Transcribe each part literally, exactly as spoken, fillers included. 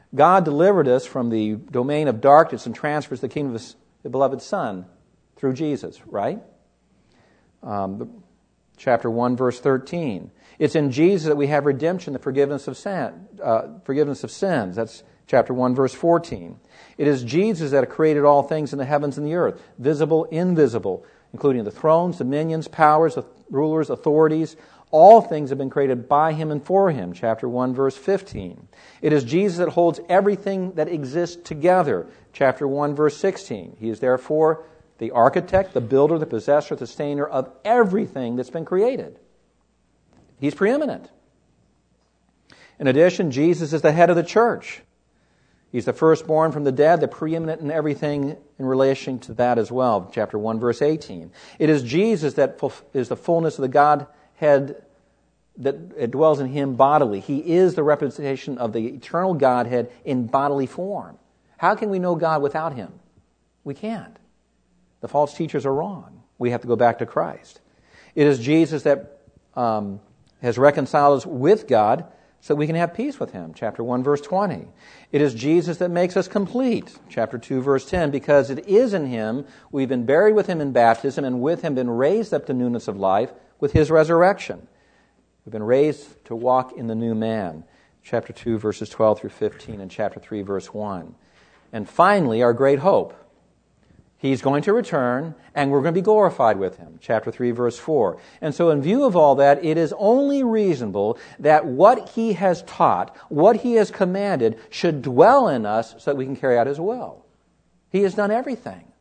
God delivered us from the domain of darkness and transfers the kingdom of His the beloved Son through Jesus, right? Um, chapter one, verse thirteen. It's in Jesus that we have redemption, the forgiveness of sin, uh, forgiveness of sins. That's chapter one, verse fourteen. It is Jesus that created all things in the heavens and the earth, visible, invisible, including the thrones, dominions, powers, rulers, authorities. All things have been created by Him and for Him. Chapter one, verse fifteen. It is Jesus that holds everything that exists together. Chapter one, verse sixteen. He is therefore the architect, the builder, the possessor, the sustainer of everything that's been created. He's preeminent. In addition, Jesus is the head of the church. He's the firstborn from the dead, the preeminent in everything in relation to that as well. Chapter one, verse eighteen. It is Jesus that is the fullness of the Godhead that dwells in Him bodily. He is the representation of the eternal Godhead in bodily form. How can we know God without Him? We can't. The false teachers are wrong. We have to go back to Christ. It is Jesus that um, has reconciled us with God so we can have peace with Him. Chapter one, verse twenty. It is Jesus that makes us complete. Chapter two, verse ten. Because it is in Him we've been buried with Him in baptism and with Him been raised up to newness of life with His resurrection. We've been raised to walk in the new man. Chapter two, verses twelve through fifteen, and chapter three, verse one. And finally, our great hope. He's going to return, and we're going to be glorified with Him. Chapter three, verse four. And so in view of all that, it is only reasonable that what He has taught, what He has commanded, should dwell in us so that we can carry out His will. He has done everything.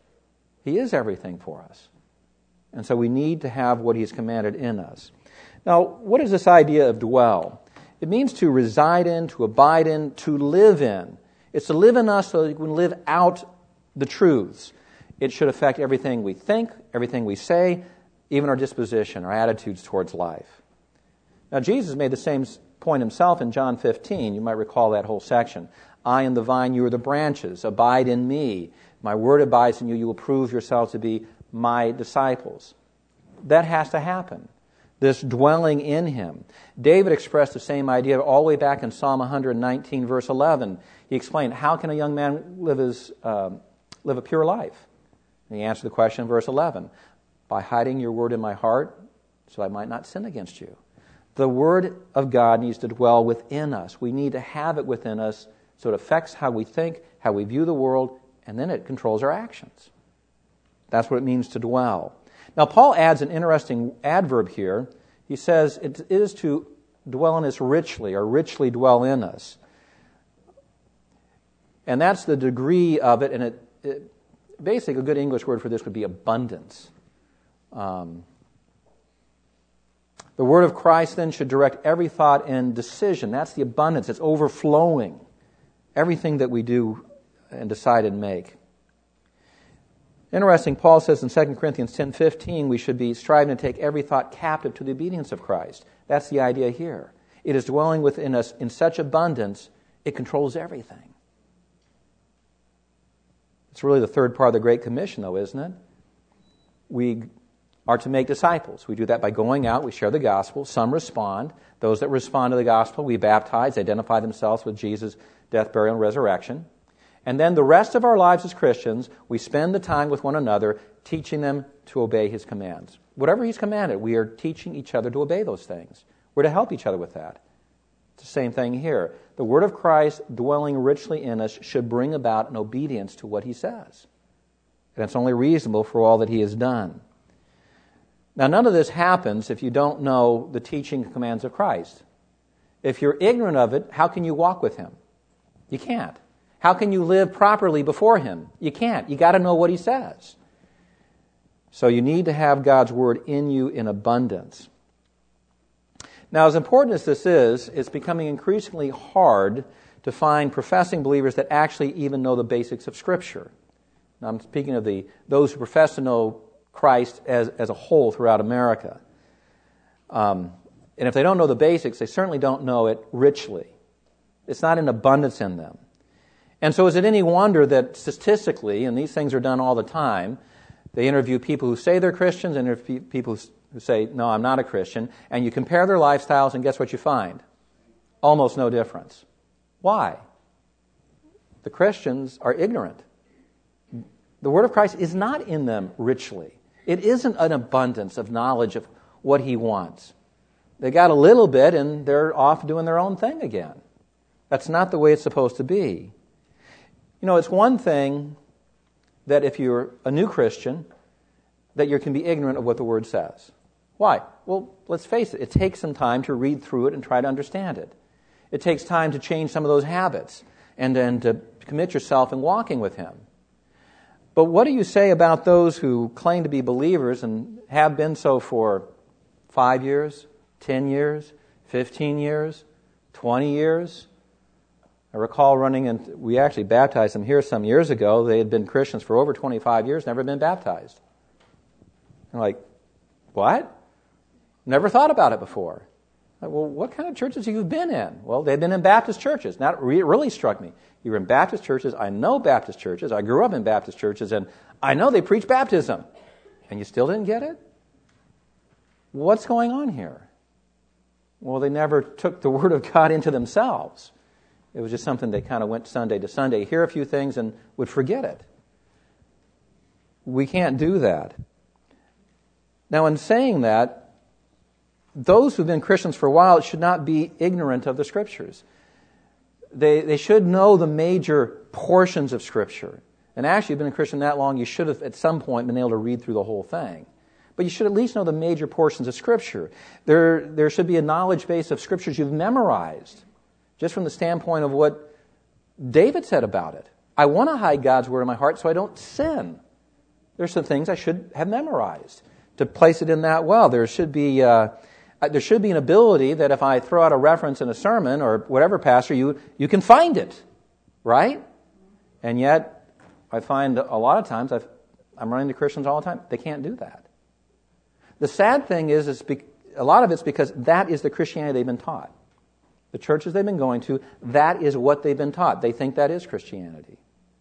He is everything for us. And so we need to have what He's commanded in us. Now, what is this idea of dwell? It means to reside in, to abide in, to live in. It's to live in us so that we can live out the truths. It should affect everything we think, everything we say, even our disposition, our attitudes towards life. Now, Jesus made the same point Himself in John fifteen. You might recall that whole section. I am the vine, you are the branches. Abide in me. My word abides in you. You will prove yourselves to be my disciples. That has to happen. This dwelling in Him. David expressed the same idea all the way back in Psalm one nineteen, verse eleven. He explained, how can a young man live his... Uh, live a pure life? And he answered the question in verse eleven. By hiding your word in my heart, so I might not sin against you. The word of God needs to dwell within us. We need to have it within us so it affects how we think, how we view the world, and then it controls our actions. That's what it means to dwell. Now, Paul adds an interesting adverb here. He says it is to dwell in us richly, or richly dwell in us. And that's the degree of it, and it It, basically, a good English word for this would be abundance. Um, the word of Christ then should direct every thought and decision. That's the abundance. It's overflowing. Everything that we do and decide and make. Interesting, Paul says in Second Corinthians ten fifteen, we should be striving to take every thought captive to the obedience of Christ. That's the idea here. It is dwelling within us in such abundance, it controls everything. It's really the third part of the Great Commission, though, isn't it? We are to make disciples. We do that by going out, we share the gospel. Some respond. Those that respond to the gospel, we baptize, identify themselves with Jesus' death, burial, and resurrection. And then the rest of our lives as Christians, we spend the time with one another, teaching them to obey His commands. Whatever He's commanded, we are teaching each other to obey those things. We're to help each other with that. It's the same thing here. The word of Christ dwelling richly in us should bring about an obedience to what He says. And it's only reasonable for all that He has done. Now, none of this happens if you don't know the teaching and commands of Christ. If you're ignorant of it, how can you walk with Him? You can't. How can you live properly before Him? You can't. You got to know what He says. So you need to have God's word in you in abundance. Now, as important as this is, it's becoming increasingly hard to find professing believers that actually even know the basics of Scripture. Now, I'm speaking of the those who profess to know Christ as, as a whole throughout America. Um, and if they don't know the basics, they certainly don't know it richly. It's not in abundance in them. And so is it any wonder that statistically, and these things are done all the time, they interview people who say they're Christians and interview people who who say, no, I'm not a Christian, and you compare their lifestyles, and guess what you find? Almost no difference. Why? the Christians are ignorant. The Word of Christ is not in them richly. It isn't an abundance of knowledge of what He wants. They got a little bit and they're off doing their own thing again. That's not the way it's supposed to be. You know, it's one thing that if you're a new Christian, that you can be ignorant of what the Word says. Why? Well, let's face it, it takes some time to read through it and try to understand it. It takes time to change some of those habits and then to commit yourself in walking with Him. But what do you say about those who claim to be believers and have been so for five years, ten years, fifteen years, twenty years? I recall running, and we actually baptized them here some years ago. They had been Christians for over twenty-five years, never been baptized. I'm like, what? Never thought about it before. Like, well, what kind of churches have you been in? Well, they've been in Baptist churches. That re- really struck me. You were in Baptist churches. I know Baptist churches. I grew up in Baptist churches, and I know they preach baptism. And you still didn't get it? What's going on here? Well, they never took the Word of God into themselves. It was just something they kind of went Sunday to Sunday, hear a few things, and would forget it. We can't do that. Now, in saying that, those who've been Christians for a while should not be ignorant of the Scriptures. They they should know the major portions of Scripture. And actually, you've been a Christian that long, you should have at some point been able to read through the whole thing. But you should at least know the major portions of Scripture. There, there should be a knowledge base of Scriptures you've memorized, just from the standpoint of what David said about it. I want to hide God's Word in my heart so I don't sin. There's some things I should have memorized to place it in that well. There should be... Uh, There should be an ability that if I throw out a reference in a sermon or whatever, Pastor, you you can find it, right? And yet, I find a lot of times, I've, I'm running to Christians all the time, they can't do that. The sad thing is, is be, a lot of it's because that is the Christianity they've been taught. The churches they've been going to, that is what they've been taught. They think that is Christianity.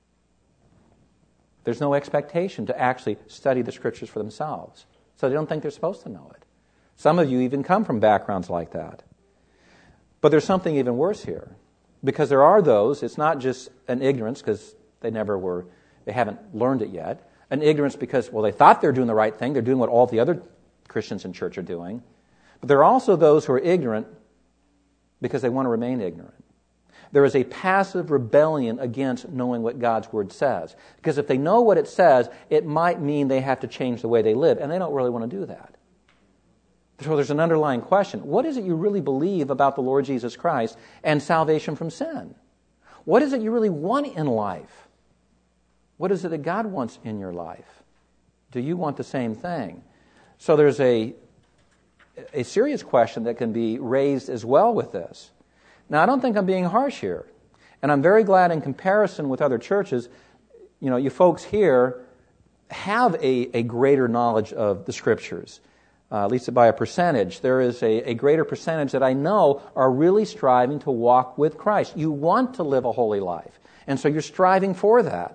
There's no expectation to actually study the Scriptures for themselves. So they don't think they're supposed to know it. Some of you even come from backgrounds like that. But there's something even worse here. Because there are those, it's not just an ignorance because they never were, they haven't learned it yet. An ignorance because, well, they thought they're doing the right thing. They're doing what all the other Christians in church are doing. But there are also those who are ignorant because they want to remain ignorant. There is a passive rebellion against knowing what God's Word says. Because if they know what it says, it might mean they have to change the way they live. And they don't really want to do that. So there's an underlying question. What is it you really believe about the Lord Jesus Christ and salvation from sin? What is it you really want in life? What is it that God wants in your life? Do you want the same thing? So there's a, a serious question that can be raised as well with this. Now, I don't think I'm being harsh here. And I'm very glad in comparison with other churches, you know, you folks here have a, a greater knowledge of the Scriptures. Uh, at least by a percentage. There is a, a greater percentage that I know are really striving to walk with Christ. You want to live a holy life. And so you're striving for that.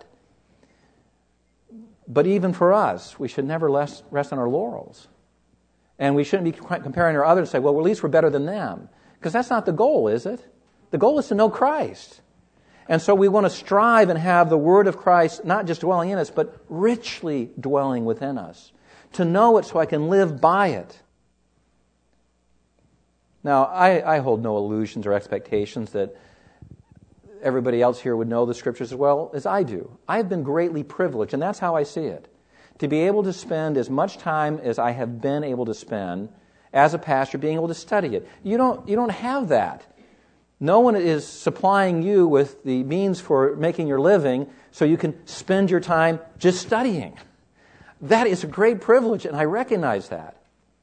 But even for us, we should never rest, rest on our laurels. And we shouldn't be comparing our others and say, well, at least we're better than them. Because that's not the goal, is it? The goal is to know Christ. And so we want to strive and have the Word of Christ not just dwelling in us, but richly dwelling within us. To know it so I can live by it. Now, I, I hold no illusions or expectations that everybody else here would know the Scriptures as well as I do. I've been greatly privileged, and that's how I see it. To be able to spend as much time as I have been able to spend as a pastor, being able to study it. You don't, you don't have that. No one is supplying you with the means for making your living so you can spend your time just studying. That is a great privilege, and I recognize that.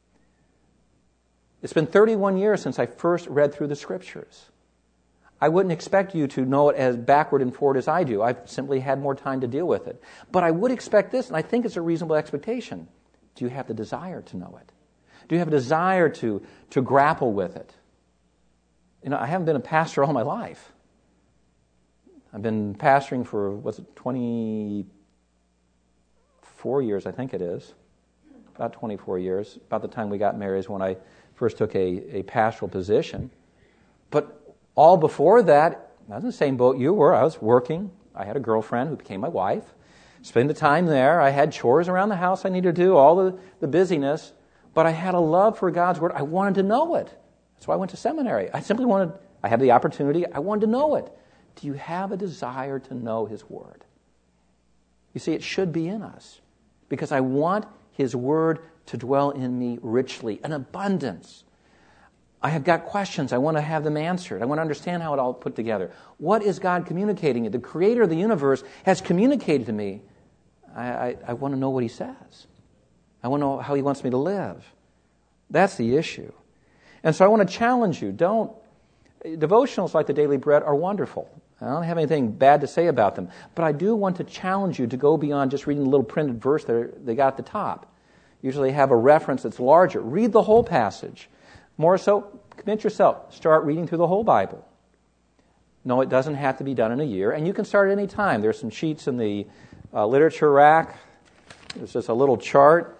It's been thirty-one years since I first read through the Scriptures. I wouldn't expect you to know it as backward and forward as I do. I've simply had more time to deal with it. But I would expect this, and I think it's a reasonable expectation. Do you have the desire to know it? Do you have a desire to, to grapple with it? You know, I haven't been a pastor all my life. I've been pastoring for, what's it, twenty... Four years, I think it is. About twenty-four years. About the time we got married is when I first took a, a pastoral position. But all before that, I was in the same boat you were. I was working. I had a girlfriend who became my wife. Spend the time there. I had chores around the house I needed to do, all the, the busyness. But I had a love for God's Word. I wanted to know it. That's why I went to seminary. I simply wanted, I had the opportunity. I wanted to know it. Do you have a desire to know His Word? You see, it should be in us. Because I want His Word to dwell in me richly, in abundance. I have got questions. I want to have them answered. I want to understand how it all put together. What is God communicating? The Creator of the universe has communicated to me. I, I, I want to know what He says. I want to know how He wants me to live. That's the issue. And so I want to challenge you. Don't, devotionals like the Daily Bread are wonderful. I don't have anything bad to say about them. But I do want to challenge you to go beyond just reading the little printed verse that they got at the top. Usually have a reference that's larger. Read the whole passage. More so, commit yourself. Start reading through the whole Bible. No, it doesn't have to be done in a year, and you can start at any time. There's some sheets in the uh, literature rack. There's just a little chart.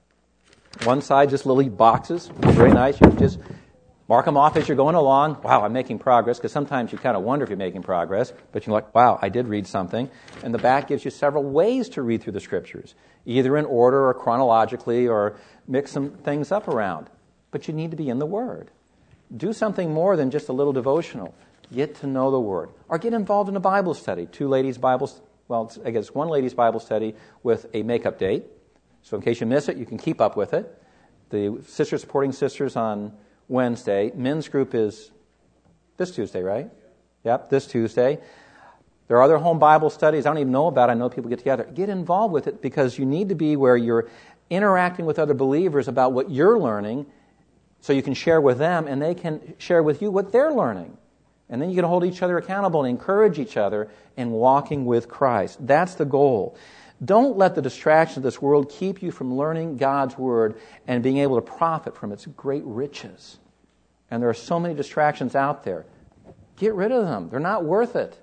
One side, just little boxes. Very nice. You can just mark them off as you're going along. Wow, I'm making progress, because sometimes you kind of wonder if you're making progress, but you're like, wow, I did read something. And the back gives you several ways to read through the Scriptures, either in order or chronologically, or mix some things up around. But you need to be in the Word. Do something more than just a little devotional. Get to know the Word. Or get involved in a Bible study. Two ladies' Bible, well, I guess one ladies' Bible study with a makeup date. So in case you miss it, you can keep up with it. The Sisters Supporting Sisters on Wednesday. Men's group is this Tuesday, right? Yep, this Tuesday. There are other home Bible studies I don't even know about. I know people get together. Get involved with it, because you need to be where you're interacting with other believers about what you're learning, so you can share with them, and they can share with you what they're learning. And then you can hold each other accountable and encourage each other in walking with Christ. That's the goal. Don't let the distractions of this world keep you from learning God's Word and being able to profit from its great riches. And there are so many distractions out there. Get rid of them. They're not worth it.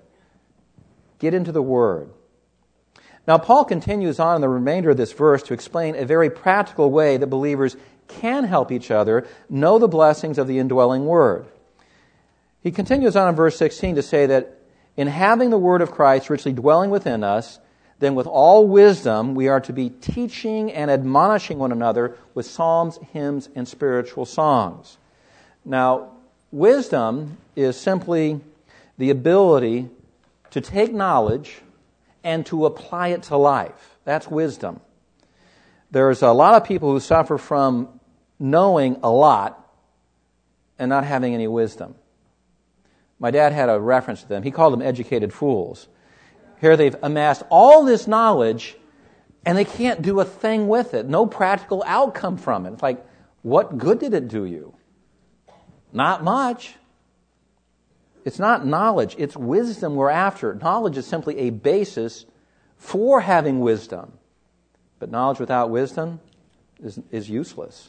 Get into the Word. Now, Paul continues on in the remainder of this verse to explain a very practical way that believers can help each other know the blessings of the indwelling Word. He continues on in verse sixteen to say that in having the Word of Christ richly dwelling within us, then with all wisdom we are to be teaching and admonishing one another with psalms, hymns, and spiritual songs. Now, wisdom is simply the ability to take knowledge and to apply it to life. That's wisdom. There's a lot of people who suffer from knowing a lot and not having any wisdom. My dad had a reference to them. He called them educated fools. Here they've amassed all this knowledge, and they can't do a thing with it. No practical outcome from it. It's like, what good did it do you? Not much. It's not knowledge. It's wisdom we're after. Knowledge is simply a basis for having wisdom. But knowledge without wisdom is, is useless.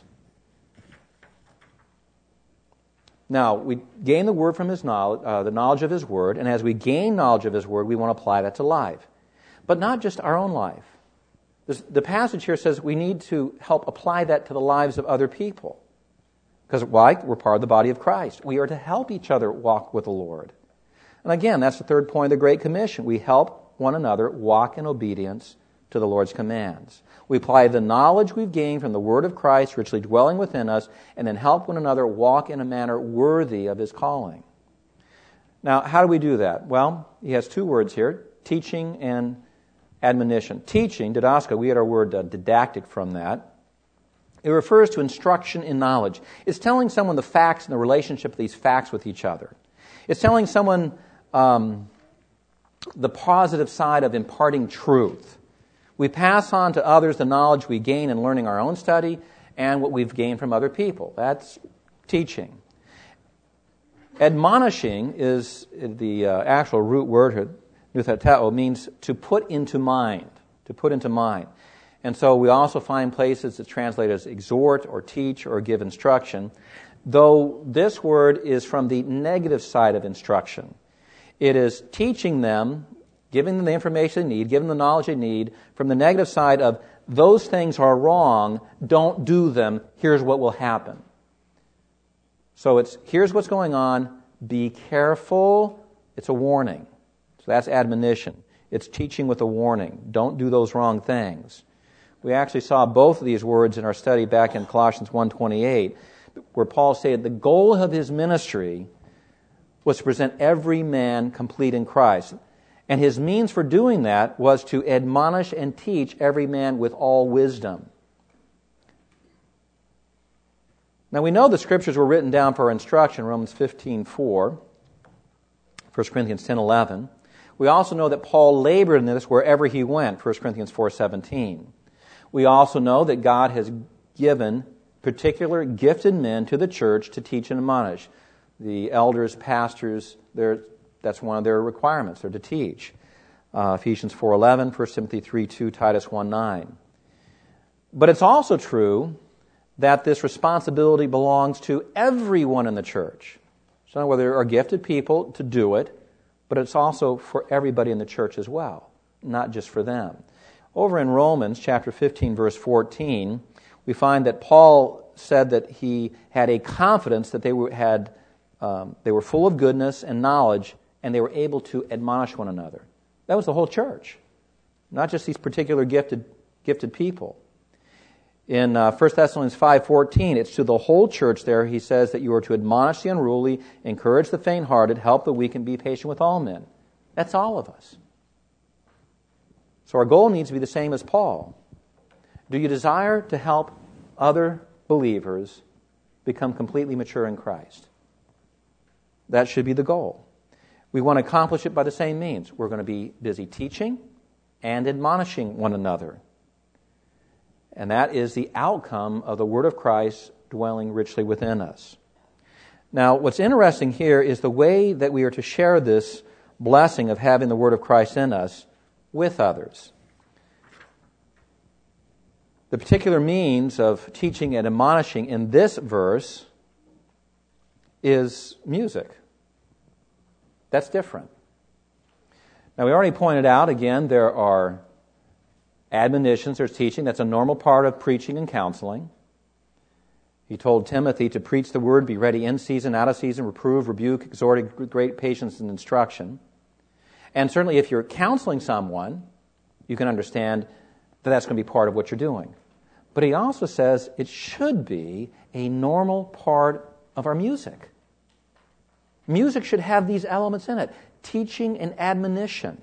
Now, we gain the Word from His knowledge, uh, the knowledge of His Word, and as we gain knowledge of His Word, we want to apply that to life. But not just our own life. This, the passage here says we need to help apply that to the lives of other people. Because why? We're part of the body of Christ. We are to help each other walk with the Lord. And again, that's the third point of the Great Commission. We help one another walk in obedience to the Lord's commands. We apply the knowledge we've gained from the Word of Christ richly dwelling within us, and then help one another walk in a manner worthy of His calling. Now, how do we do that? Well, he has two words here, teaching and admonition. Teaching, didaska, we had our word uh, didactic from that. It refers to instruction in knowledge. It's telling someone the facts and the relationship of these facts with each other. It's telling someone um, the positive side of imparting truth. We pass on to others the knowledge we gain in learning our own study and what we've gained from other people. That's teaching. Admonishing is the uh, actual root word here, nuthateo, means to put into mind, to put into mind. And so we also find places that translate as exhort or teach or give instruction, though this word is from the negative side of instruction. It is teaching them, giving them the information they need, giving them the knowledge they need, from the negative side of those things are wrong, don't do them, here's what will happen. So it's, here's what's going on, be careful, It's a warning. So that's admonition. It's teaching with a warning. Don't do those wrong things. We actually saw both of these words in our study back in Colossians one twenty-eight, where Paul stated the goal of his ministry was to present every man complete in Christ. And his means for doing that was to admonish and teach every man with all wisdom. Now we know the Scriptures were written down for our instruction, Romans fifteen four, First Corinthians ten eleven. We also know that Paul labored in this wherever he went, First Corinthians four seventeen. We also know that God has given particular gifted men to the church to teach and admonish. The elders, pastors, that's one of their requirements. They're to teach. Uh, Ephesians four eleven, First Timothy three two, Titus one nine. But it's also true that this responsibility belongs to everyone in the church. So whether there are gifted people to do it, but it's also for everybody in the church as well, not just for them. Over in Romans chapter fifteen, verse fourteen, we find that Paul said that he had a confidence that they were had um, they were full of goodness and knowledge, and they were able to admonish one another. That was the whole church, not just these particular gifted gifted people. In uh, First Thessalonians five fourteen, it's to the whole church there, he says that you are to admonish the unruly, encourage the faint-hearted, help the weak, and be patient with all men. That's all of us. So our goal needs to be the same as Paul. Do you desire to help other believers become completely mature in Christ? That should be the goal. We want to accomplish it by the same means. We're going to be busy teaching and admonishing one another. And that is the outcome of the Word of Christ dwelling richly within us. Now, what's interesting here is the way that we are to share this blessing of having the Word of Christ in us with others. The particular means of teaching and admonishing in this verse is music. That's different. Now, we already pointed out, again, there are admonitions, there's teaching. That's a normal part of preaching and counseling. He told Timothy to preach the word, be ready in season, out of season, reprove, rebuke, exhort with great patience and instruction. And certainly if you're counseling someone, you can understand that that's going to be part of what you're doing. But he also says it should be a normal part of our music. Music should have these elements in it, teaching and admonition.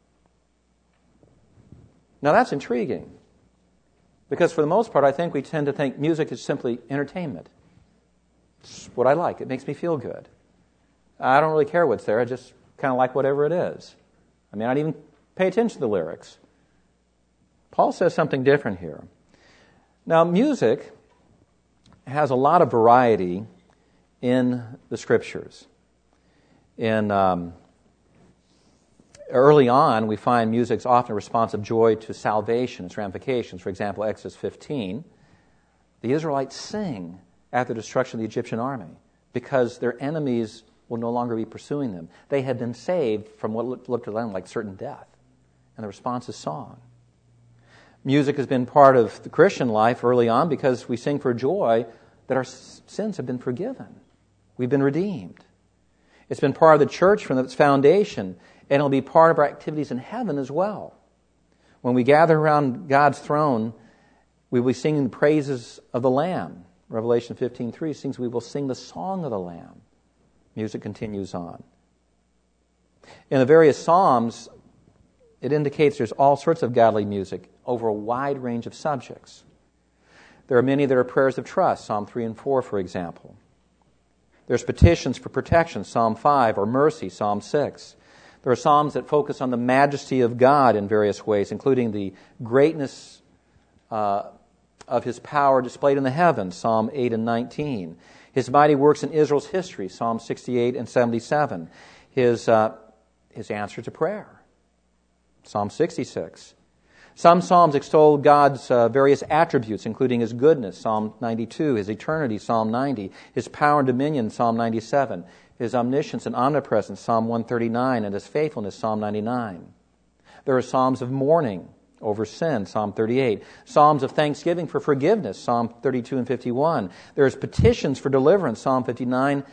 Now that's intriguing, because for the most part I think we tend to think music is simply entertainment. It's what I like. It makes me feel good. I don't really care what's there. I just kind of like whatever it is. I mean, I don't even pay attention to the lyrics. Paul says something different here. Now, music has a lot of variety in the Scriptures. In um, early on, we find music's often a response of joy to salvation, its ramifications. For example, Exodus fifteen, the Israelites sing after the destruction of the Egyptian army because their enemies will no longer be pursuing them. They had been saved from what looked to them like certain death. And the response is song. Music has been part of the Christian life early on because we sing for joy that our sins have been forgiven. We've been redeemed. It's been part of the church from its foundation, and it'll be part of our activities in heaven as well. When we gather around God's throne, we will be singing the praises of the Lamb. Revelation fifteen three sings, we will sing the song of the Lamb. Music continues on. In the various Psalms, it indicates there's all sorts of godly music over a wide range of subjects. There are many that are prayers of trust, Psalm three and four, for example. There's petitions for protection, Psalm five, or mercy, Psalm six. There are psalms that focus on the majesty of God in various ways, including the greatness uh, of His power displayed in the heavens, Psalm eight and nineteen. His mighty works in Israel's history, Psalm sixty-eight and seventy-seven. His, uh, his answer to prayer, Psalm sixty-six. Some psalms extol God's uh, various attributes, including His goodness, Psalm ninety-two, His eternity, Psalm ninety, His power and dominion, Psalm ninety-seven, His omniscience and omnipresence, Psalm one thirty-nine, and His faithfulness, Psalm ninety-nine. There are psalms of mourning over sin, Psalm thirty-eight. Psalms of thanksgiving for forgiveness, Psalm thirty-two and fifty-one. There's petitions for deliverance, Psalm fifty-nine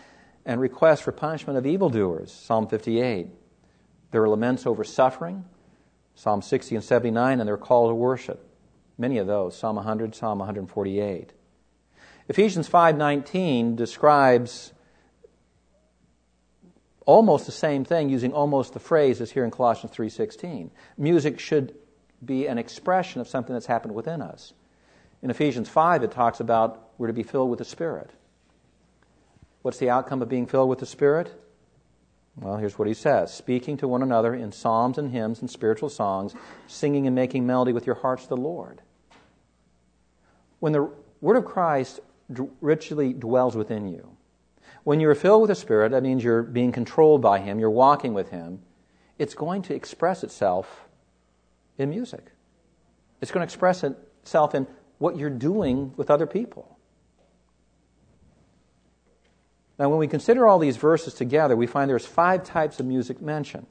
and requests for punishment of evildoers, Psalm fifty-eight. There are laments over suffering, Psalm sixty and seventy-nine, and their call to worship. Many of those, Psalm one hundred, Psalm one forty-eight. Ephesians five nineteen describes almost the same thing, using almost the phrase as here in Colossians three sixteen. Music should be an expression of something that's happened within us. In Ephesians five, it talks about we're to be filled with the Spirit. What's the outcome of being filled with the Spirit? Well, here's what he says. Speaking to one another in psalms and hymns and spiritual songs, singing and making melody with your hearts to the Lord. When the Word of Christ richly dwells within you, when you're filled with the Spirit, that means you're being controlled by Him, you're walking with Him, it's going to express itself in music. It's going to express itself in what you're doing with other people. Now, when we consider all these verses together, we find there's five types of music mentioned.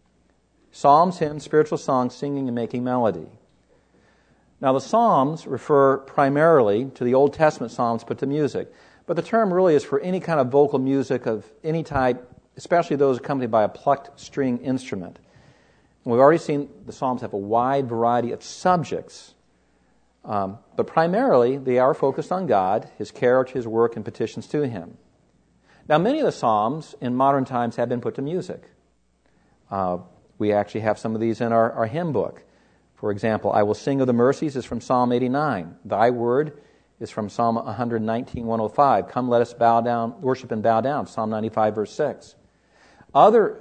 Psalms, hymns, spiritual songs, singing and making melody. Now, the Psalms refer primarily to the Old Testament Psalms put to music. But the term really is for any kind of vocal music of any type, especially those accompanied by a plucked string instrument. And we've already seen the Psalms have a wide variety of subjects. Um, but primarily, they are focused on God, His character, His work, and petitions to Him. Now, many of the Psalms in modern times have been put to music. Uh, we actually have some of these in our, our hymn book. For example, I Will Sing of the Mercies is from Psalm eighty-nine. Thy Word is from Psalm one nineteen, one oh five. Come, let us bow down, worship and bow down, Psalm ninety-five, verse six. Other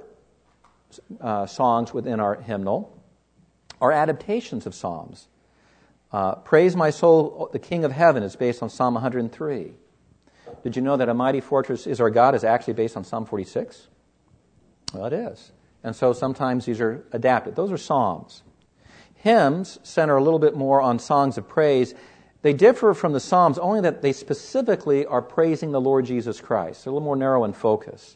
uh, songs within our hymnal are adaptations of Psalms. Uh, Praise My Soul, the King of Heaven is based on Psalm one oh three. Did you know that A Mighty Fortress is Our God is actually based on Psalm forty-six? Well, it is. And so sometimes these are adapted. Those are psalms. Hymns center a little bit more on songs of praise. They differ from the Psalms only that they specifically are praising the Lord Jesus Christ. They're a little more narrow in focus.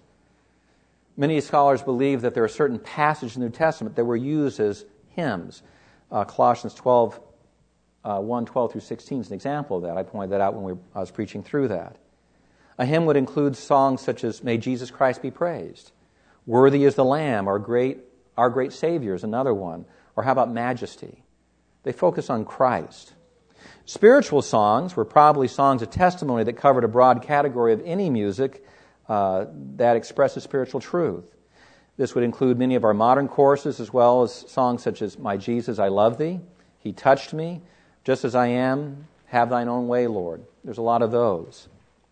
Many scholars believe that there are certain passages in the New Testament that were used as hymns. Uh, Colossians twelve, uh, one, twelve through sixteen is an example of that. I pointed that out when we, I was preaching through that. A hymn would include songs such as May Jesus Christ Be Praised. Worthy is the Lamb, our great, our great Savior is another one. Or how about Majesty? They focus on Christ. Spiritual songs were probably songs of testimony that covered a broad category of any music uh, that expresses spiritual truth. This would include many of our modern choruses as well as songs such as My Jesus, I Love Thee, He Touched Me, Just As I Am, Have Thine Own Way, Lord. There's a lot of those.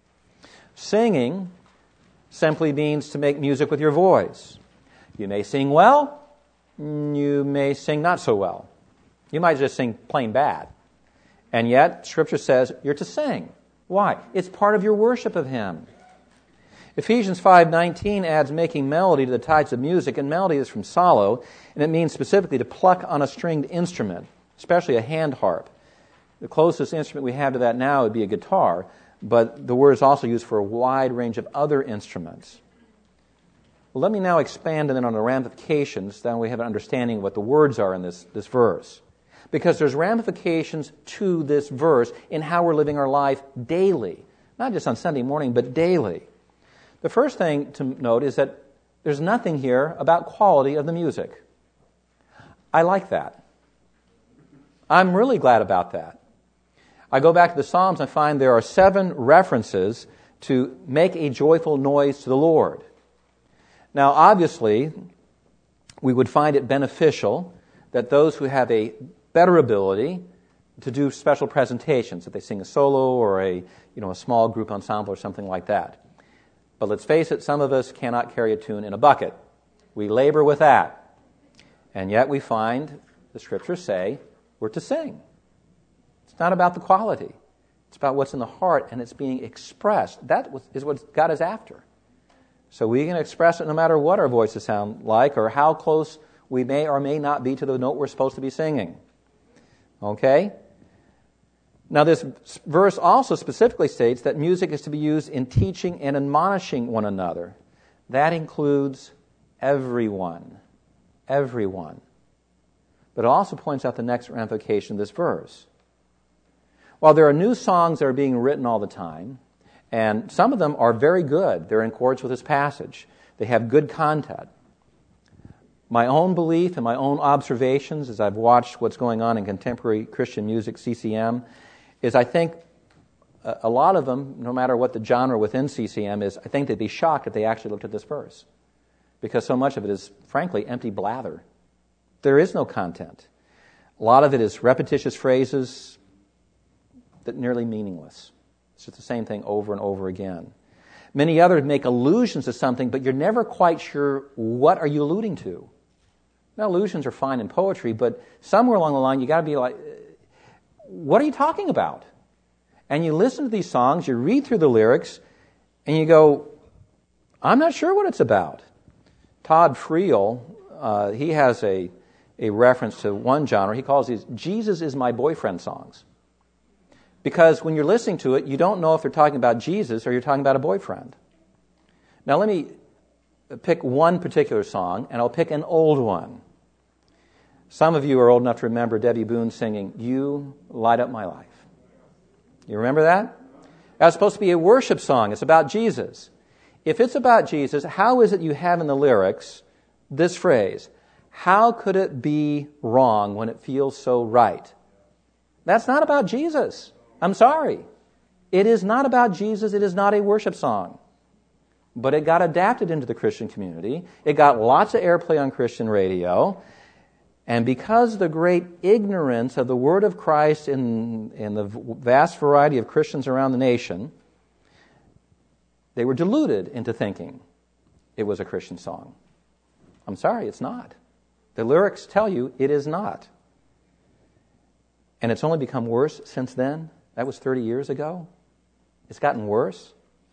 Singing simply means to make music with your voice. You may sing well, you may sing not so well. You might just sing plain bad. And yet, Scripture says you're to sing. Why? It's part of your worship of Him. Ephesians five nineteen adds making melody to the types of music, and melody is from psallo, and it means specifically to pluck on a stringed instrument, especially a hand harp. The closest instrument we have to that now would be a guitar, but the word is also used for a wide range of other instruments. Well, let me now expand and then on the ramifications, then we have an understanding of what the words are in this, this verse. Because there's ramifications to this verse in how we're living our life daily. Not just on Sunday morning, but daily. The first thing to note is that there's nothing here about quality of the music. I like that. I'm really glad about that. I go back to the Psalms and find there are seven references to make a joyful noise to the Lord. Now, obviously, we would find it beneficial that those who have a better ability to do special presentations, that they sing a solo or a, you know, a small group ensemble or something like that. But let's face it, some of us cannot carry a tune in a bucket. We labor with that. And yet we find the Scriptures say we're to sing. It's not about the quality. It's about what's in the heart, and it's being expressed. That is what God is after. So we can express it no matter what our voices sound like or how close we may or may not be to the note we're supposed to be singing. Okay? Now this verse also specifically states that music is to be used in teaching and admonishing one another. That includes everyone. Everyone. But it also points out the next ramification of this verse. While there are new songs that are being written all the time, And some of them are very good. They're in accordance with this passage. They have good content. My own belief and my own observations as I've watched what's going on in contemporary Christian music, C C M, is I think a lot of them, no matter what the genre within C C M is, I think they'd be shocked if they actually looked at this verse. Because so much of it is, frankly, empty blather. There is no content. A lot of it is repetitious phrases that are nearly meaningless. It's just the same thing over and over again. Many others make allusions to something, but you're never quite sure what are you alluding to. Now, allusions are fine in poetry, but somewhere along the line you got to be like, what are you talking about? And you listen to these songs, you read through the lyrics, and you go, I'm not sure what it's about. Todd Friel, uh, he has a, a reference to one genre. He calls these Jesus is my boyfriend songs. Because when you're listening to it, you don't know if they're talking about Jesus or you're talking about a boyfriend. Now let me pick one particular song, and I'll pick an old one. Some of you are old enough to remember Debbie Boone singing, You Light Up My Life. You remember that? That's supposed to be a worship song. It's about Jesus. If it's about Jesus, how is it you have in the lyrics this phrase, how could it be wrong when it feels so right? That's not about Jesus. I'm sorry. It is not about Jesus. It is not a worship song. But it got adapted into the Christian community. It got lots of airplay on Christian radio. And because of the great ignorance of the word of Christ in, in the vast variety of Christians around the nation, they were deluded into thinking it was a Christian song. I'm sorry, it's not. The lyrics tell you it is not. And it's only become worse since then. That was thirty years ago. It's gotten worse.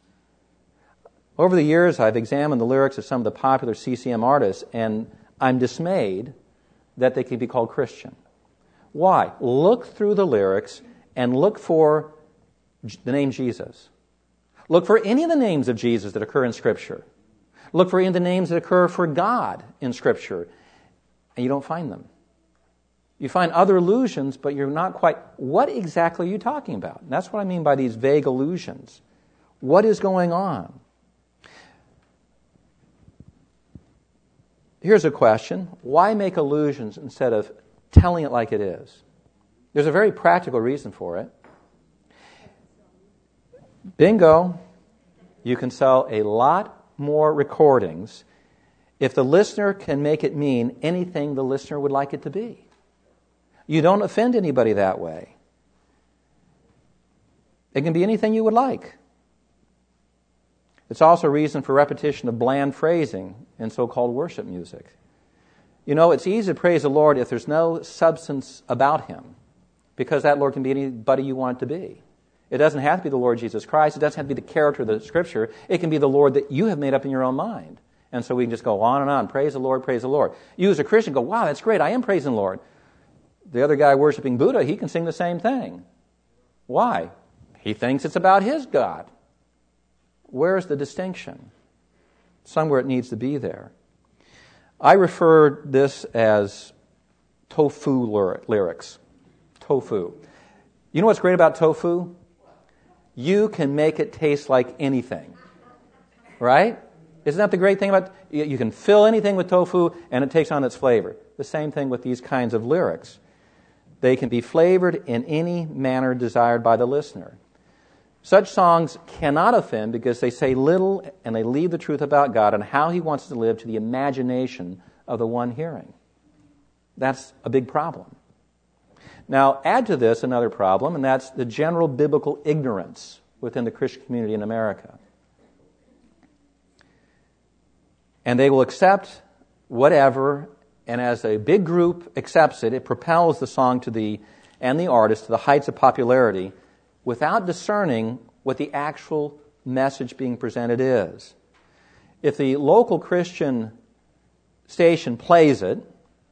Over the years, I've examined the lyrics of some of the popular C C M artists, and I'm dismayed that they can be called Christian. Why? Look through the lyrics and look for the name Jesus. Look for any of the names of Jesus that occur in Scripture. Look for any of the names that occur for God in Scripture, and you don't find them. You find other allusions, but you're not quite, what exactly are you talking about? And that's what I mean by these vague allusions. What is going on? Here's a question. Why make allusions instead of telling it like it is? There's a very practical reason for it. Bingo. You can sell a lot more recordings if the listener can make it mean anything the listener would like it to be. You don't offend anybody that way. It can be anything you would like. It's also a reason for repetition of bland phrasing in so-called worship music. You know, it's easy to praise the Lord if there's no substance about Him, because that Lord can be anybody you want it to be. It doesn't have to be the Lord Jesus Christ. It doesn't have to be the character of the Scripture. It can be the Lord that you have made up in your own mind. And so we can just go on and on. Praise the Lord, praise the Lord. You as a Christian go, wow, that's great. I am praising the Lord. The other guy worshiping Buddha, he can sing the same thing. Why? He thinks it's about his God. Where's the distinction? Somewhere it needs to be there. I refer this as tofu lyrics. Tofu. You know what's great about tofu? You can make it taste like anything. Right? Isn't that the great thing about it? You can fill anything with tofu and it takes on its flavor. The same thing with these kinds of lyrics. They can be flavored in any manner desired by the listener. Such songs cannot offend because they say little and they leave the truth about God and how He wants to live to the imagination of the one hearing. That's a big problem. Now, add to this another problem, and that's the general biblical ignorance within the Christian community in America. And they will accept whatever, and as a big group accepts it, it propels the song to the and the artist to the heights of popularity without discerning what the actual message being presented is. If the local Christian station plays it,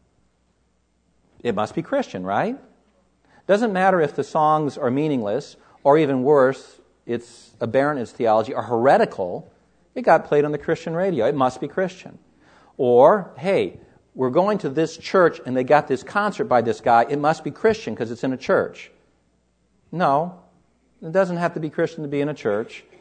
it must be Christian, right? Doesn't matter if the songs are meaningless, or even worse, it's aberrant in its theology, or heretical. It got played on the Christian radio. It must be Christian. Or, hey, we're going to this church and they got this concert by this guy. It must be Christian because it's in a church. No, it doesn't have to be Christian to be in a church.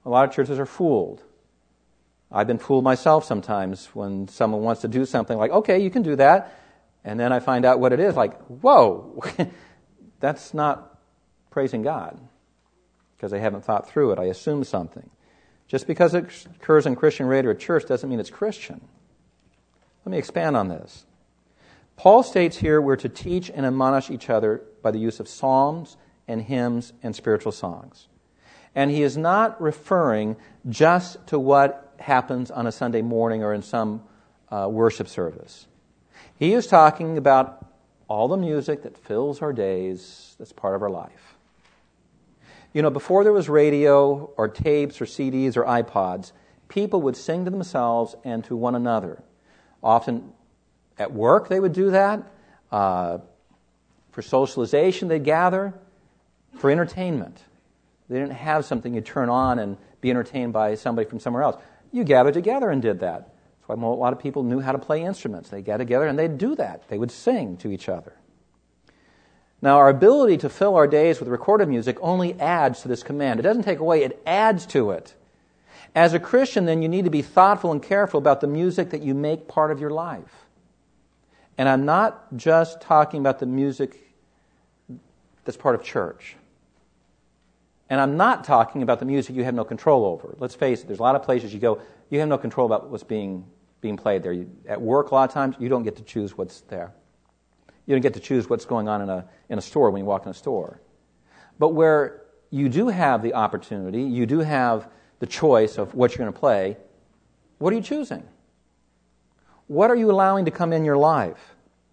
A lot of churches are fooled. I've been fooled myself sometimes when someone wants to do something like, okay, you can do that. And then I find out what it is, like, whoa, that's not praising God because I haven't thought through it. I assume something. Just because it occurs in Christian Radio or church doesn't mean it's Christian. Let me expand on this. Paul states here we're to teach and admonish each other by the use of psalms and hymns and spiritual songs. And he is not referring just to what happens on a Sunday morning or in some uh, worship service. He is talking about all the music that fills our days, that's part of our life. You know, before there was radio or tapes or C Ds or iPods, people would sing to themselves and to one another. Often at work they would do that. Uh, for socialization they'd gather. For entertainment. They didn't have something you turn on and be entertained by somebody from somewhere else. You gathered together and did that. That's why a lot of people knew how to play instruments. They got together and they'd do that. They would sing to each other. Now, our ability to fill our days with recorded music only adds to this command. It doesn't take away, it adds to it. As a Christian, then, you need to be thoughtful and careful about the music that you make part of your life. And I'm not just talking about the music that's part of church. And I'm not talking about the music you have no control over. Let's face it, there's a lot of places you go, you have no control about what's being being played there. You, at work, a lot of times, you don't get to choose what's there. You don't get to choose what's going on in a in a store when you walk in a store. But where you do have the opportunity, you do have the choice of what you're going to play, what are you choosing? What are you allowing to come in your life?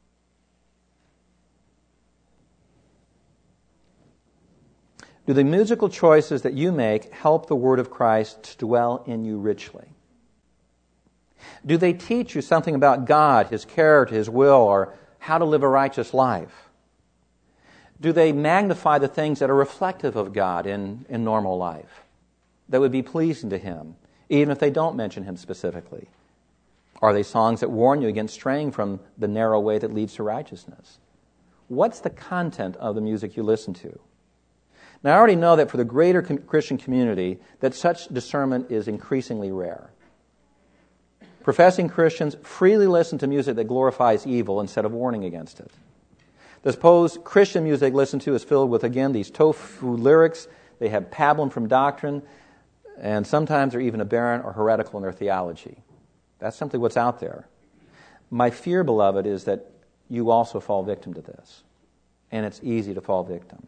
Do the musical choices that you make help the Word of Christ to dwell in you richly? Do they teach you something about God, His character, His will, or how to live a righteous life? Do they magnify the things that are reflective of God in, in normal life, that would be pleasing to Him, even if they don't mention Him specifically? Are they songs that warn you against straying from the narrow way that leads to righteousness? What's the content of the music you listen to? Now, I already know that for the greater Christian community, that such discernment is increasingly rare. Professing Christians freely listen to music that glorifies evil instead of warning against it. The supposed Christian music listened to is filled with, again, these tofu lyrics. They have pablum from doctrine, and sometimes they're even aberrant or heretical in their theology. That's simply what's out there. My fear, beloved, is that you also fall victim to this, and it's easy to fall victim.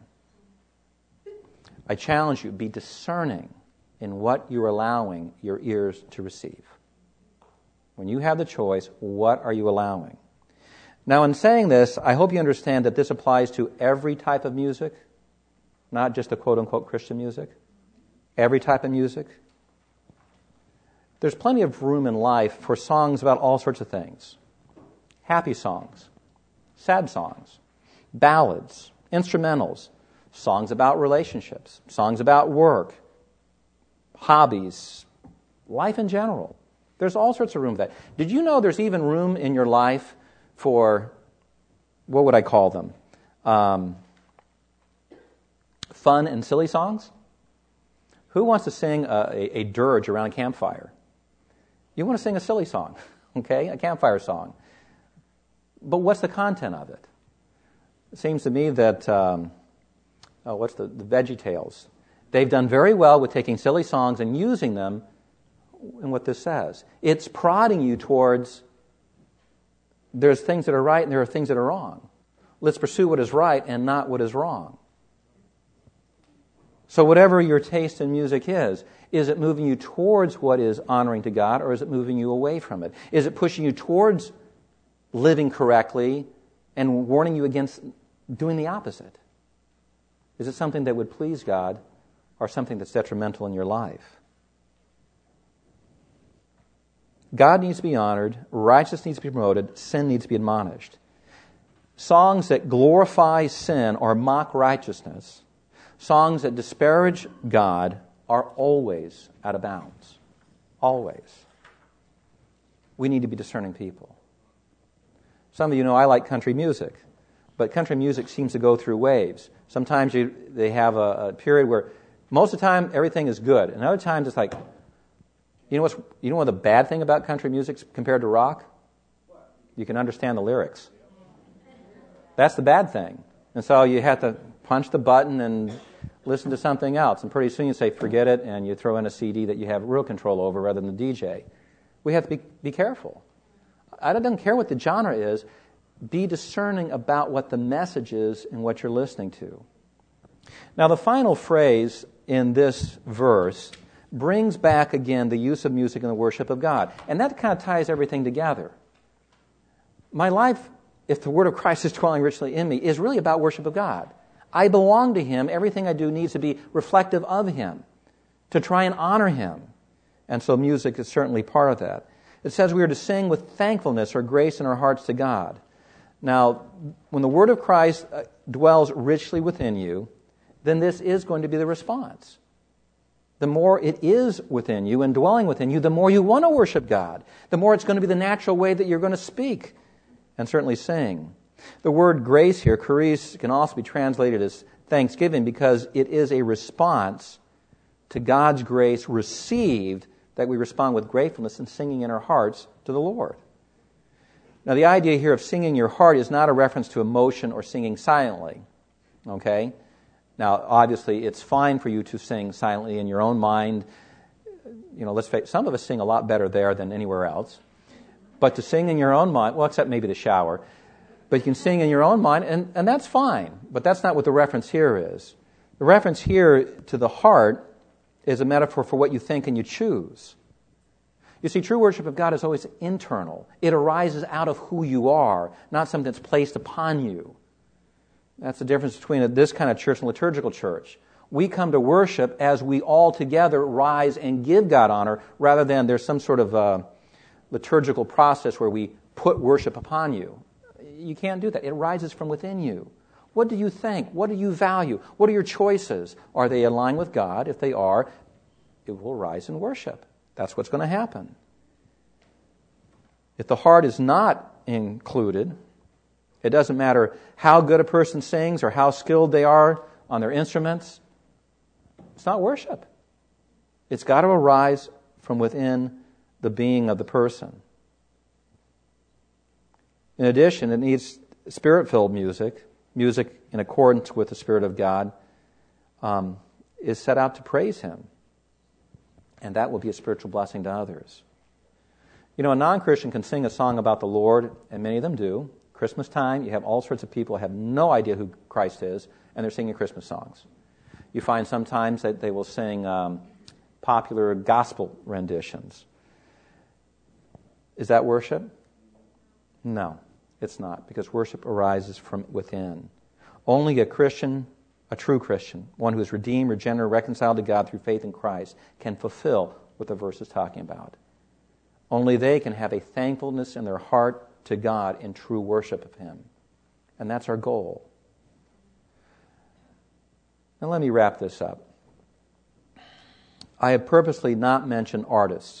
I challenge you, be discerning in what you're allowing your ears to receive. When you have the choice, what are you allowing? Now, in saying this, I hope you understand that this applies to every type of music, not just the quote-unquote Christian music. Every type of music. There's plenty of room in life for songs about all sorts of things. Happy songs, sad songs, ballads, instrumentals, songs about relationships, songs about work, hobbies, life in general. There's all sorts of room for that. Did you know there's even room in your life for, what would I call them? Um, fun and silly songs? Who wants to sing a, a, a dirge around a campfire? You want to sing a silly song, okay? A campfire song. But what's the content of it? It seems to me that... Um, Oh, what's the, the VeggieTales? They've done very well with taking silly songs and using them in what this says. It's prodding you towards there's things that are right and there are things that are wrong. Let's pursue what is right and not what is wrong. So whatever your taste in music is, is it moving you towards what is honoring to God, or is it moving you away from it? Is it pushing you towards living correctly and warning you against doing the opposite? Is it something that would please God or something that's detrimental in your life? God needs to be honored, righteousness needs to be promoted, sin needs to be admonished. Songs that glorify sin or mock righteousness, songs that disparage God, are always out of bounds. Always. We need to be discerning people. Some of you know I like country music, but country music seems to go through waves. Sometimes you, they have a, a period where Most of the time, everything is good. And other times, it's like, you know what's, you know what the bad thing about country music compared to rock? You can understand the lyrics. That's the bad thing. And so you have to punch the button and listen to something else. And pretty soon you say, forget it, and you throw in a C D that you have real control over rather than the D J. We have to be, be careful. I don't care what the genre is. Be discerning about what the message is and what you're listening to. Now, the final phrase in this verse brings back again the use of music in the worship of God. And that kind of ties everything together. My life, if the Word of Christ is dwelling richly in me, is really about worship of God. I belong to Him. Everything I do needs to be reflective of Him, to try and honor Him. And so music is certainly part of that. It says we are to sing with thankfulness or grace in our hearts to God. Now, when the Word of Christ dwells richly within you, then this is going to be the response. The more it is within you and dwelling within you, the more you want to worship God. The more it's going to be the natural way that you're going to speak and certainly sing. The word grace here, charis, can also be translated as thanksgiving because it is a response to God's grace received that we respond with gratefulness and singing in our hearts to the Lord. Now, the idea here of singing your heart is not a reference to emotion or singing silently. Okay? Now, obviously, it's fine for you to sing silently in your own mind. You know, let's face, some of us sing a lot better there than anywhere else. But to sing in your own mind, well, except maybe the shower, but you can sing in your own mind, and, and that's fine. But that's not what the reference here is. The reference here to the heart is a metaphor for what you think and you choose. You see, true worship of God is always internal. It arises out of who you are, not something that's placed upon you. That's the difference between this kind of church and liturgical church. We come to worship as we all together rise and give God honor, rather than there's some sort of uh, liturgical process where we put worship upon you. You can't do that. It arises from within you. What do you think? What do you value? What are your choices? Are they aligned with God? If they are, it will rise in worship. That's what's going to happen. If the heart is not included, it doesn't matter how good a person sings or how skilled they are on their instruments. It's not worship. It's got to arise from within the being of the person. In addition, it needs Spirit-filled music. Music in accordance with the Spirit of God um, is set out to praise Him. And that will be a spiritual blessing to others. You know, a non-Christian can sing a song about the Lord, and many of them do. Christmas time, you have all sorts of people who have no idea who Christ is, and they're singing Christmas songs. You find sometimes that they will sing um, popular gospel renditions. Is that worship? No, it's not, because worship arises from within. Only a Christian, a true Christian, one who is redeemed, regenerated, reconciled to God through faith in Christ, can fulfill what the verse is talking about. Only they can have a thankfulness in their heart to God in true worship of Him. And that's our goal. Now let me wrap this up. I have purposely not mentioned artists.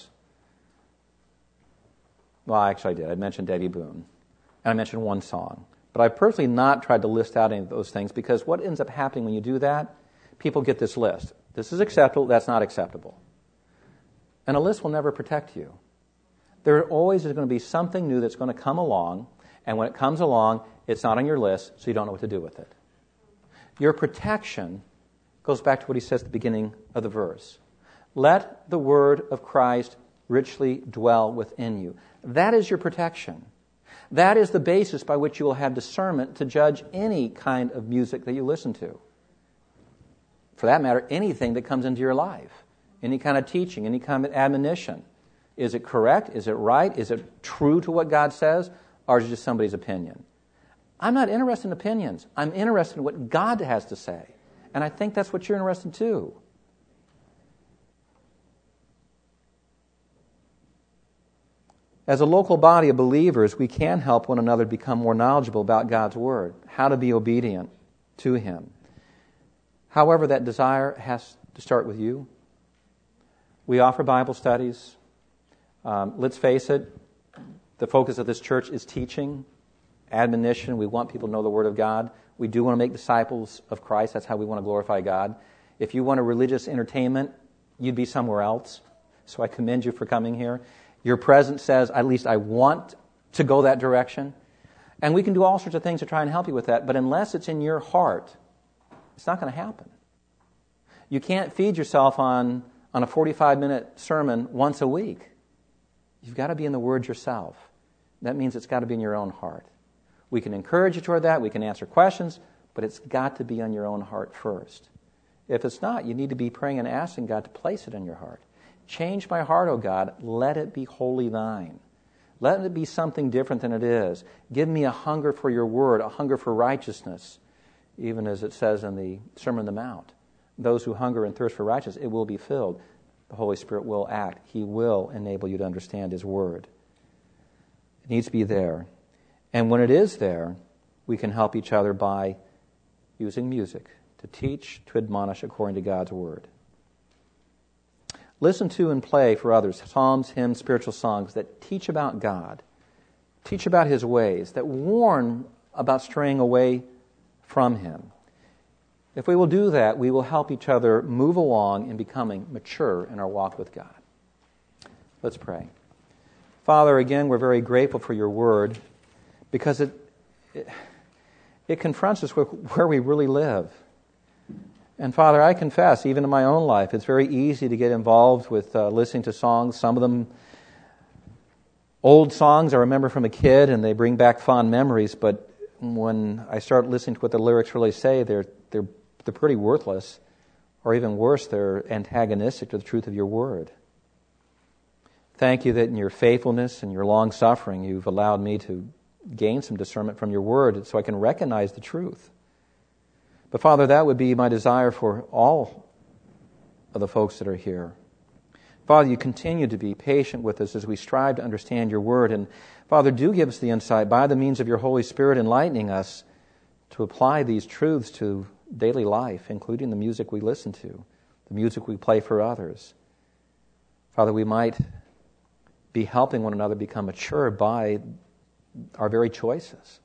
Well, actually I did. I mentioned Debbie Boone. And I mentioned one song. But I've purposely not tried to list out any of those things, because what ends up happening when you do that, people get this list. This is acceptable, that's not acceptable. And a list will never protect you. There always is going to be something new that's going to come along, and when it comes along, it's not on your list, so you don't know what to do with it. Your protection goes back to what he says at the beginning of the verse. Let the word of Christ richly dwell within you. That is your protection. That is the basis by which you will have discernment to judge any kind of music that you listen to. For that matter, anything that comes into your life. Any kind of teaching, any kind of admonition. Is it correct? Is it right? Is it true to what God says? Or is it just somebody's opinion? I'm not interested in opinions. I'm interested in what God has to say. And I think that's what you're interested in too. As a local body of believers, we can help one another become more knowledgeable about God's Word, how to be obedient to Him. However, that desire has to start with you. We offer Bible studies. Um, let's face it, the focus of this church is teaching, admonition. We want people to know the Word of God. We do want to make disciples of Christ. That's how we want to glorify God. If you want a religious entertainment, you'd be somewhere else. So I commend you for coming here. Your presence says, at least I want to go that direction. And we can do all sorts of things to try and help you with that. But unless it's in your heart, it's not going to happen. You can't feed yourself on, on a forty-five minute sermon once a week. You've got to be in the Word yourself. That means it's got to be in your own heart. We can encourage you toward that. We can answer questions. But it's got to be on your own heart first. If it's not, you need to be praying and asking God to place it in your heart. Change my heart, O God. Let it be wholly thine. Let it be something different than it is. Give me a hunger for your word, a hunger for righteousness, even as it says in the Sermon on the Mount. Those who hunger and thirst for righteousness, it will be filled. The Holy Spirit will act. He will enable you to understand His word. It needs to be there. And when it is there, we can help each other by using music to teach, to admonish according to God's word. Listen to and play for others psalms, hymns, spiritual songs that teach about God, teach about His ways, that warn about straying away from Him. If we will do that, we will help each other move along in becoming mature in our walk with God. Let's pray. Father, again, we're very grateful for your word because it, it, it confronts us with where we really live. And Father, I confess, even in my own life, it's very easy to get involved with uh, listening to songs. Some of them, old songs I remember from a kid, and they bring back fond memories. But when I start listening to what the lyrics really say, they're they're they're pretty worthless, or even worse, they're antagonistic to the truth of your word. Thank you that in your faithfulness and your long suffering, you've allowed me to gain some discernment from your word, so I can recognize the truth. But Father, that would be my desire for all of the folks that are here. Father, you continue to be patient with us as we strive to understand your word. And Father, do give us the insight by the means of your Holy Spirit enlightening us to apply these truths to daily life, including the music we listen to, the music we play for others. Father, we might be helping one another become mature by our very choices.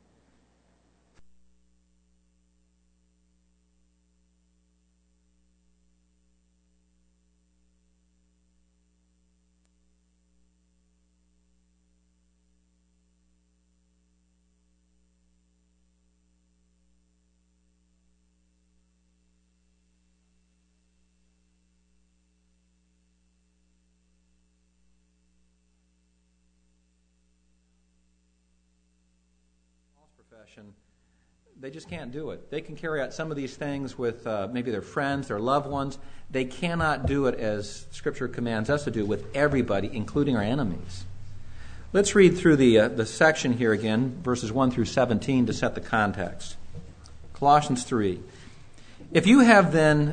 Profession, they just can't do it. They can carry out some of these things with uh, maybe their friends, their loved ones. They cannot do it as Scripture commands us to do with everybody, including our enemies. Let's read through the uh, the section here again, verses one through seventeen, to set the context. Colossians three. If you have then,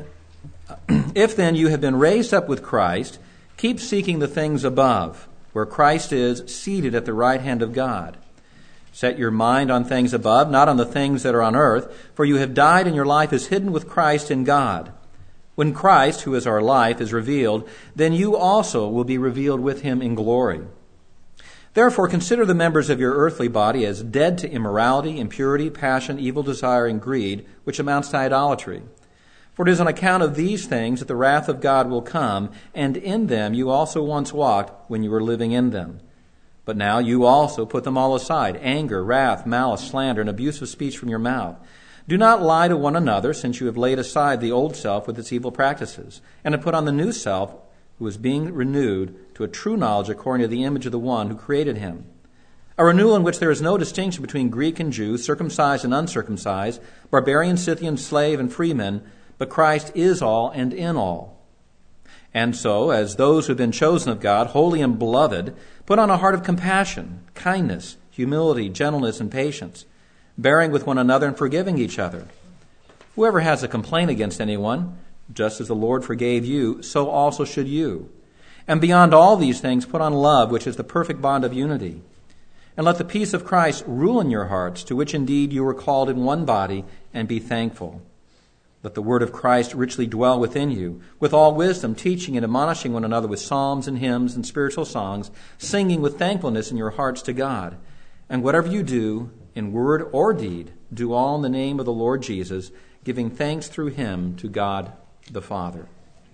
if then you have been raised up with Christ, keep seeking the things above, where Christ is seated at the right hand of God. Set your mind on things above, not on the things that are on earth, for you have died and your life is hidden with Christ in God. When Christ, who is our life, is revealed, then you also will be revealed with him in glory. Therefore, consider the members of your earthly body as dead to immorality, impurity, passion, evil desire, and greed, which amounts to idolatry. For it is on account of these things that the wrath of God will come, and in them you also once walked when you were living in them. But now you also put them all aside, anger, wrath, malice, slander, and abusive speech from your mouth. Do not lie to one another, since you have laid aside the old self with its evil practices, and have put on the new self, who is being renewed to a true knowledge according to the image of the one who created him. A renewal in which there is no distinction between Greek and Jew, circumcised and uncircumcised, barbarian, Scythian, slave, and freeman, but Christ is all and in all. And so, as those who have been chosen of God, holy and beloved, put on a heart of compassion, kindness, humility, gentleness, and patience, bearing with one another and forgiving each other. Whoever has a complaint against anyone, just as the Lord forgave you, so also should you. And beyond all these things, put on love, which is the perfect bond of unity. And let the peace of Christ rule in your hearts, to which indeed you were called in one body, and be thankful. Let the word of Christ richly dwell within you, with all wisdom, teaching and admonishing one another with psalms and hymns and spiritual songs, singing with thankfulness in your hearts to God. And whatever you do, in word or deed, do all in the name of the Lord Jesus, giving thanks through him to God the Father.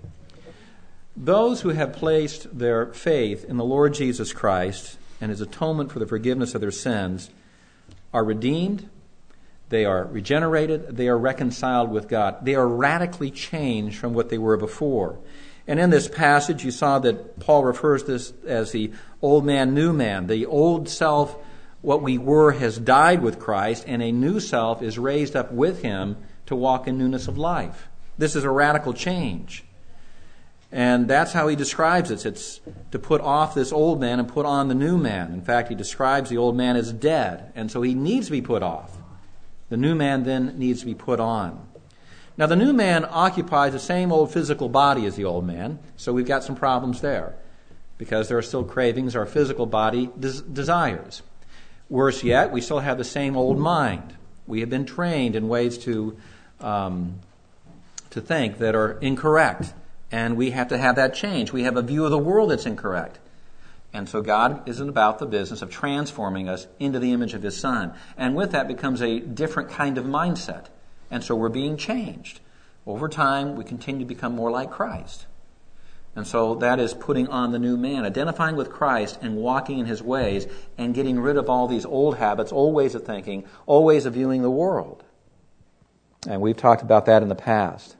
Those who have placed their faith in the Lord Jesus Christ and His atonement for the forgiveness of their sins are redeemed, they are regenerated, they are reconciled with God. They are radically changed from what they were before. And in this passage, you saw that Paul refers to this as the old man, new man. The old self, what we were, has died with Christ, and a new self is raised up with Him to walk in newness of life. This is a radical change. And that's how he describes it. It's to put off this old man and put on the new man. In fact, he describes the old man as dead, and so he needs to be put off. The new man then needs to be put on. Now, the new man occupies the same old physical body as the old man, so we've got some problems there, because there are still cravings our physical body des- desires. Worse yet, we still have the same old mind. We have been trained in ways to um, to think that are incorrect. And we have to have that change. We have a view of the world that's incorrect. And so God isn't about the business of transforming us into the image of His Son. And with that becomes a different kind of mindset. And so we're being changed. Over time, we continue to become more like Christ. And so that is putting on the new man, identifying with Christ and walking in His ways and getting rid of all these old habits, old ways of thinking, old ways of viewing the world. And we've talked about that in the past.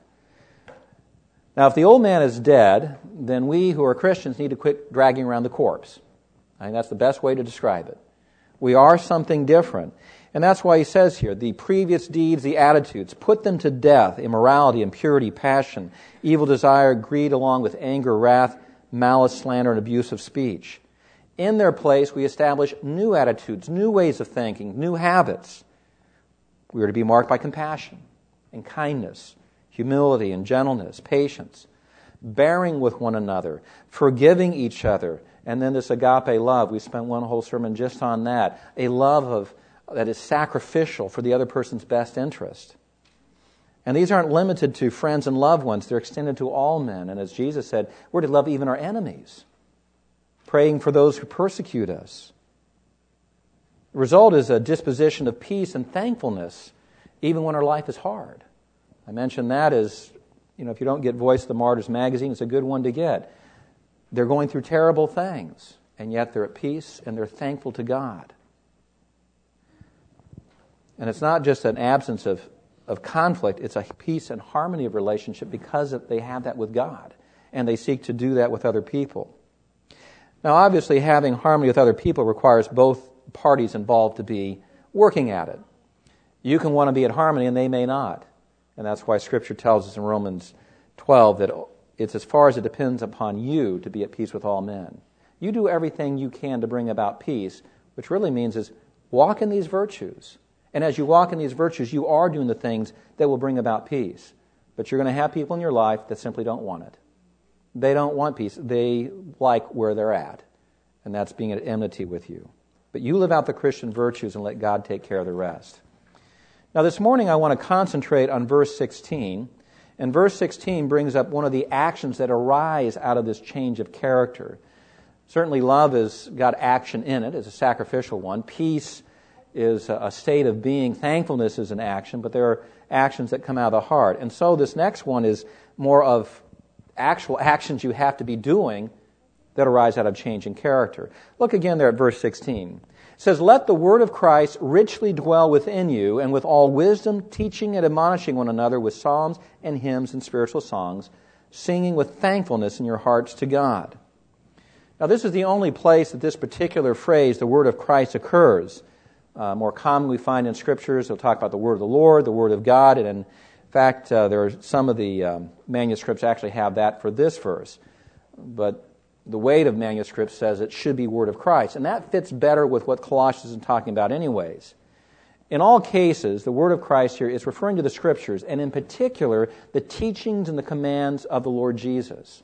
Now, if the old man is dead, then we who are Christians need to quit dragging around the corpse. I think that's the best way to describe it. We are something different. And that's why he says here, the previous deeds, the attitudes, put them to death: immorality, impurity, passion, evil desire, greed, along with anger, wrath, malice, slander, and abusive speech. In their place, we establish new attitudes, new ways of thinking, new habits. We are to be marked by compassion and kindness, humility and gentleness, patience, bearing with one another, forgiving each other, and then this agape love. We spent one whole sermon just on that. A love of that is sacrificial for the other person's best interest. And these aren't limited to friends and loved ones. They're extended to all men. And as Jesus said, we're to love even our enemies, praying for those who persecute us. The result is a disposition of peace and thankfulness, even when our life is hard. I mentioned that as, you know, if you don't get Voice of the Martyrs magazine, it's a good one to get. They're going through terrible things, and yet they're at peace and they're thankful to God. And it's not just an absence of, of conflict, it's a peace and harmony of relationship because they have that with God, and they seek to do that with other people. Now, obviously, having harmony with other people requires both parties involved to be working at it. You can want to be at harmony, and they may not. And that's why Scripture tells us in Romans twelve that it's as far as it depends upon you to be at peace with all men. You do everything you can to bring about peace, which really means is walk in these virtues. And as you walk in these virtues, you are doing the things that will bring about peace. But you're going to have people in your life that simply don't want it. They don't want peace. They like where they're at. And that's being at enmity with you. But you live out the Christian virtues and let God take care of the rest. Now, this morning I want to concentrate on verse sixteen. And verse sixteen brings up one of the actions that arise out of this change of character. Certainly love has got action in it. It's a sacrificial one. Peace is a state of being. Thankfulness is an action, but there are actions that come out of the heart. And so this next one is more of actual actions you have to be doing that arise out of change in character. Look again there at verse sixteen. It says, "Let the word of Christ richly dwell within you, and with all wisdom, teaching and admonishing one another with psalms and hymns and spiritual songs, singing with thankfulness in your hearts to God." Now, this is the only place that this particular phrase, the word of Christ, occurs. Uh, more commonly we find in Scriptures, they'll talk about the word of the Lord, the word of God, and in fact, uh, there are some of the um, manuscripts actually have that for this verse. But the weight of manuscripts says it should be word of Christ. And that fits better with what Colossians is talking about anyways. In all cases, the word of Christ here is referring to the Scriptures, and in particular, the teachings and the commands of the Lord Jesus.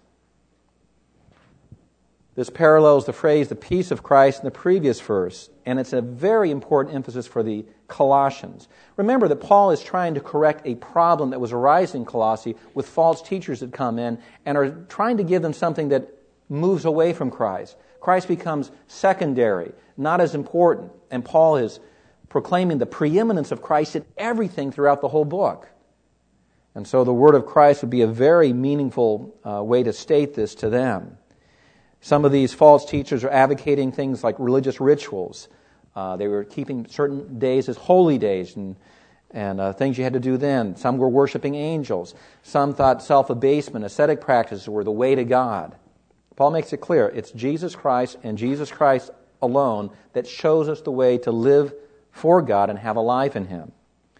This parallels the phrase, the peace of Christ, in the previous verse, and it's a very important emphasis for the Colossians. Remember that Paul is trying to correct a problem that was arising in Colossae with false teachers that come in and are trying to give them something that moves away from Christ. Christ becomes secondary, not as important. And Paul is proclaiming the preeminence of Christ in everything throughout the whole book. And so the word of Christ would be a very meaningful uh, way to state this to them. Some of these false teachers are advocating things like religious rituals. Uh, they were keeping certain days as holy days and, and uh, things you had to do then. Some were worshiping angels. Some thought self-abasement, ascetic practices were the way to God. Paul makes it clear, it's Jesus Christ and Jesus Christ alone that shows us the way to live for God and have a life in Him.